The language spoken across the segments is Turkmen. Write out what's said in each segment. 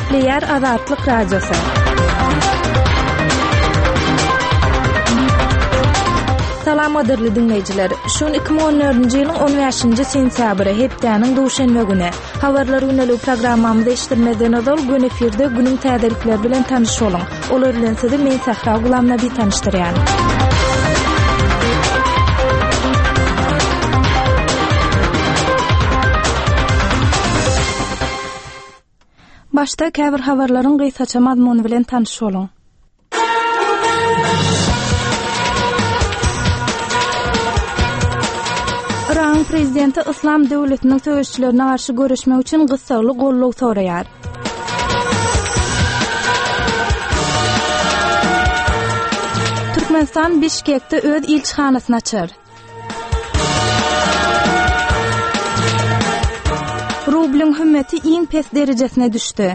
Nükleer Azatlyk Radiosu. Salam adirli dinleyijiler. Şun 2014-nji ýylyň 15-nji sentýabry hepdeniň duşanba güni. Habarlar ünlü programmamyzda iştirmeden ozal gün efirde günüň täzelikleri bilen tanış bolun. Olar bilen sizi men Sahra Gulamna bir tanıştyrýan. Başta käbir habarlaryň gysgaça mazmuny bilen tanış bolun. İran prezidenti İslam döwletiniň söýüşçilerine garşy görüşmek üçin gysgaly gollaw soraýar. Türkmenistan Bişkekde öz ilçihanasyny açar. Rublüň hümmeti iň pes derejesine düşdi.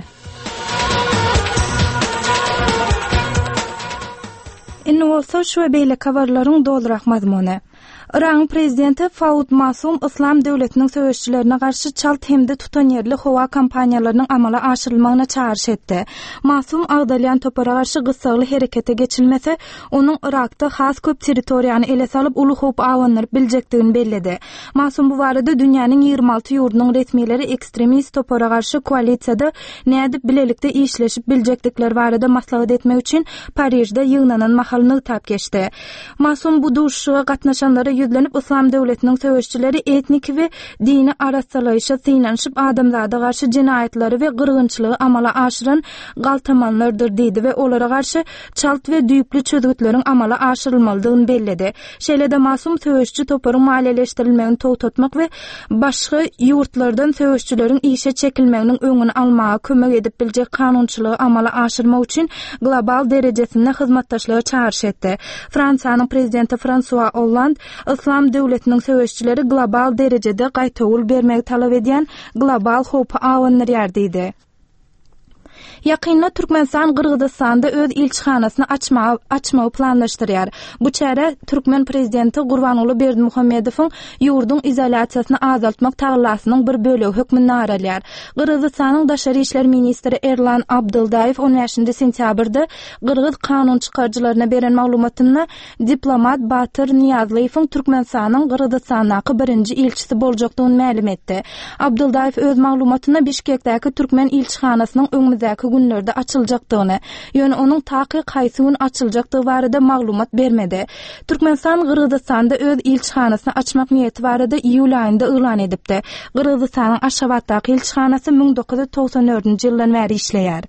Indi bolsa şu beýle habarlaryň doldurak mazmuny. İran prezidenti Fawd Masum İslam döwletiniň söýüşçilerine garşy çalt hemde tutan ýerli howa kampaniýalarynyň amala aşyrylmagyna çağrış etdi. Masum agdalyan topara garşy gysgaly herekete geçilmese, onuň Irakda has köp territoriýany ele salyp uly howp awanyryp biljekdigini belledi. Masum bu barada dünýäniň 26 ýurdunyň resmiýetleri ekstremist topara garşy koalisiýada nädip bilelikde işleşip biljekdikleri barada maslahat etmek üçin Parijde ýygnanan mahalyny tap geçdi. Masum bu duruşa gatnaşanlara yüzlenip İslam döwletiniň söýüşçileri etnik we dini arasalaýşa synanyşyp adamzada garşy jinaýatlary we gyrgynçylygy amala aşyran galtamanlardyr diýdi we olara garşy çalt we düýpli çözgütleriň amala aşyrylmalydygyny belledi. Şeýlede Masum söýüşçi toparyň maliýeleşdirilmegini togtatmak we başga ýurtlardan söýüşçileriň işe çekilmeginiň öňüni almaga kömek edip biljek kanunçylygy amala aşyrmak üçin global derejesinde hyzmatdaşlyga çağrış etdi. Fransiýanyň prezidenti François Hollande İslam döwletiniň söýüşçileri global derejede gaýtawul bermegi talap edýän global howpa awanlar diýdi. Ýakynda Türkmenistan Gyrgyzstanda öz ilçihanasyny açmagy planlaşdyrýar. Bu çäre Türkmen prezidenti Gurbanuly Berdimuhammedowyň ýurdun izolasiýasyny azaltmak taglasynyň bir bölegi hökmüni aralýar. Gyrgyzstanyň daşary işler ministri Erlan Abdyldaýew 15-nji sentýabrda Gyrgyz kanun çykarjylaryna beren maglumatyny diplomat Batyr Niýazlyň Türkmenistanyň Gyrgyzstandaky birinji ilçisi boljakdygyny ma'lum etdi. Abdyldaýew öz maglumatyna Bişkekdäki Türkmen ilçihanasynyň öňümüzdäki günlerde açyljakdygyny, ýöne onuň taky kaýsy gün açyljakdygy barada maglumat bermedi. Türkmenistan Gyrgyzstanda öz ilçihanasyny açmak niýeti barada iýul aýynda elan edipdi. Gyrgyzstanyň Aşgabatdaky ilçihanasy 1994-nji ýyldan bäri işleýär.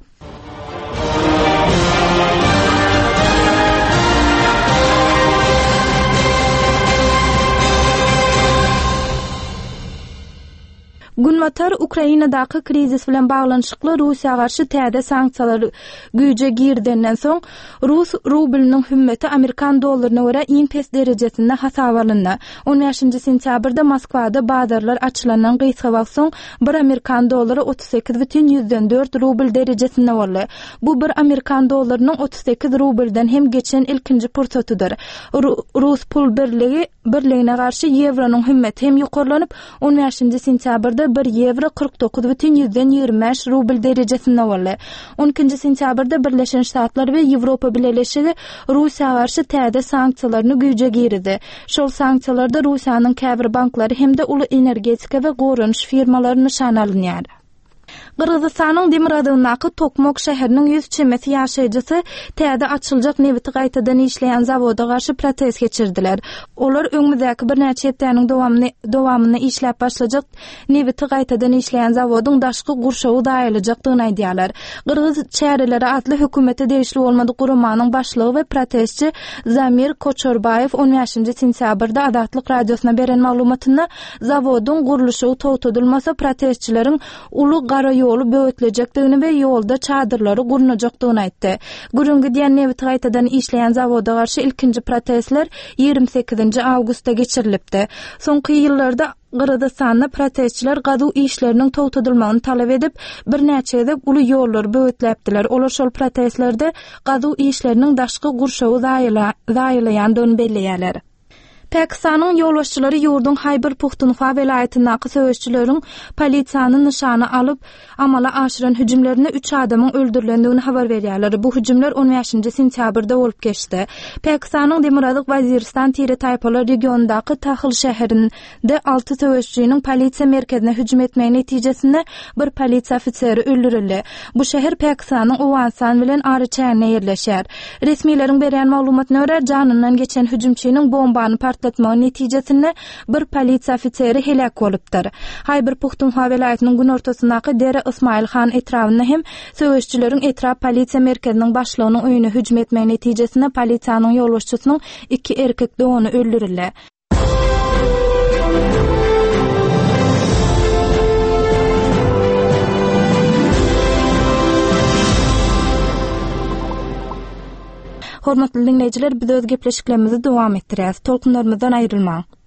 Günwatar Ukrainadaky krizis bilen baglanyşykly Russiýa garşy täze sanksiýalar güýje girdenden soň Rus rublynyň hümmeti Amerikan dollaryna görä iň pes derejesinde hasap alyndy. 15-nji sentýabrda Moskwada bazarlar açylanan gysga wagt soň 1 Amerikan dollary 38,4 rubl derejesinde boldy. Bu 1 Amerikan dollarynyň 38 rubldan hem geçen ilkinji pursatydyr. Rus pul birligine garşy ýewronyň hümmeti hem ýokarlanyp 15-nji sentýabrda 1 euro 49,25 rubl derejesinde boldy. 12-nji sentýabrda Birleşen Ştatlar we Ýewropa Birleşigi Russiýa garşy täze sanksiýalaryny güýje girdi. Şol sanksiýalarda Russiýanyň käbir banklary hemde uly energetika we gorunç firmalaryny nişan alynýar. Gyrgyzstanyň Demiradownaky Tokmok şäheriniň 100 çemesi ýaşaýjysy täze açyljak nebiti gaýtadan işleýän zawoda garşy protest geçirdiler. Olar öňümüzdäki bir näçe ýetdäniň dowamyny işläp başlajak nebiti gaýtadan işleýän zawodyň daşky gurşawy daýylajakdygyny aýdýarlar. Gyrgyz çäreleri atly hökümeti degişli bolmady gurumanyň başlygy we protestçi Zamir Koçorbayew 15-nji sentýabrda Adatlyk radiosyna beren maglumatyny zawodyň gurulşy togtadylmasa protestçileriň uly gara ýolu böwetlenjekdigini we ýolda çadyrlary gurnajakdygyny aýtdy. Gürüngi diýen nebit gaýtadan işleýän zawoda garşy ilkinji protestler 28-nji awgustda geçirilipdi. Soňky ýyllarda Gyrgyzstanda protestçiler gadu işlerinin togtadylmagyny talap edip bir näçe uly ýollar böwetläpdiler. Olar şol protestlerde gadu işlerinin daşky gurşawy daýylaýandygyny belleýärler. Pakistanyň ýolbaşçylary ýurdun Hayber Puhtunhwa welaýatyndaky söwüşçüleriň polisiýanyň nyşany alyp amala aşyran hüjümlerinde 3 adamyň öldürilendigini habar berýärler. Bu hüjümler 15-nji sentýabrda bolup geçdi. Pakistanyň Demirazlyk Waziristan Tire Taypalar regionundaky Tahil şäherinde 6 söwüşçüniň polisiýa merkezine hüjüm etmegi netijesinde bir polisiýa ofiseri öldürildi. Bu şäher Pakistanyň Awanstan bilen ary çägine ýerleşýär. Resmiýlerin berýän maglumatyna görä janyndan geçen hüjümçiniň bombany partlatmagy netijesinde bir polisiýa ofiseri helak bolupdyr. Hayber Puhtunhwa welaýatynyň gün ortasyndaky Dere Ismail Han etrafynda hem söwüşçüleriň etraf polisiýa merkeziniň başlygynyň öýüne hüjüm etmegi netijesinde polisiýanyň ýolbaşçysynyň 2 erkek dogany öldürildi. Hormatly dinleyijiler, biz öz gepleşiklerimizi dowam etdirýäs. Tolkunlarymyzdan aýrylmaň.